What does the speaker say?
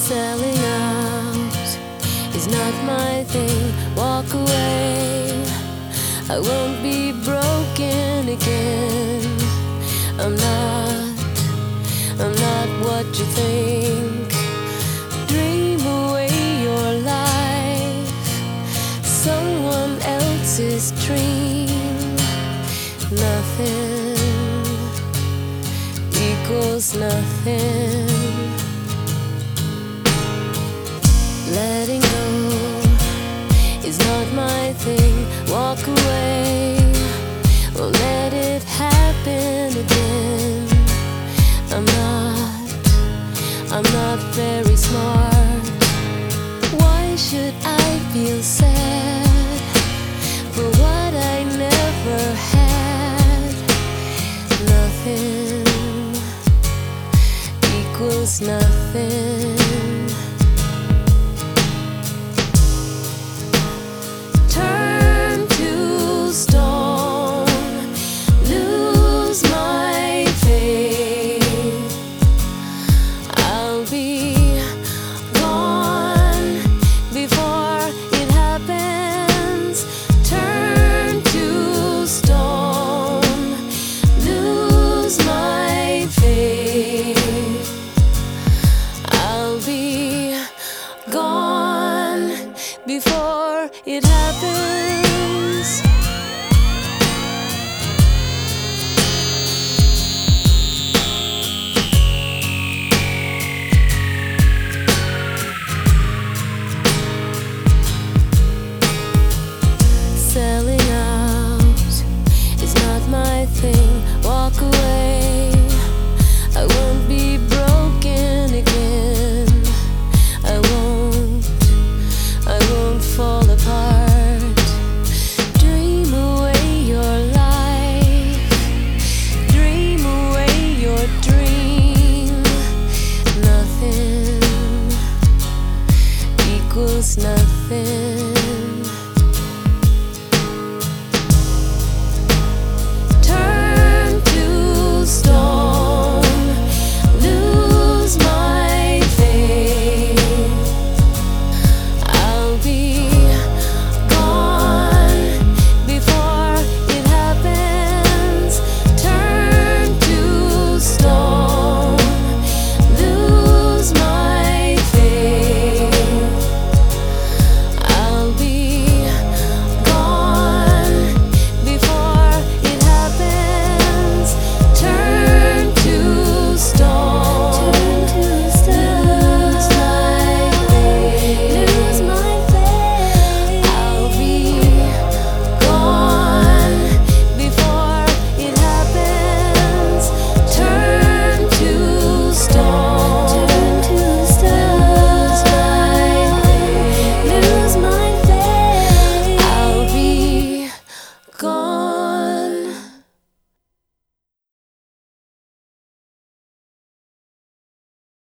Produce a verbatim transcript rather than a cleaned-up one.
Selling out is not my thing. Walk away, I won't be broken again. I'm not, I'm not what you think. Dream away your life, someone else's dream. Nothing equals nothing. Letting go is not my thing. Walk away, won't let it happen again. I'm not, I'm not very smart. Why should I feel sad for what I never had? Nothing equals nothing. Before it happens, selling out is not my thing. Walk away, I won't be broken again. I won't, I won't fall apart. Dream away your life, dream away your dream. Nothing equals nothing.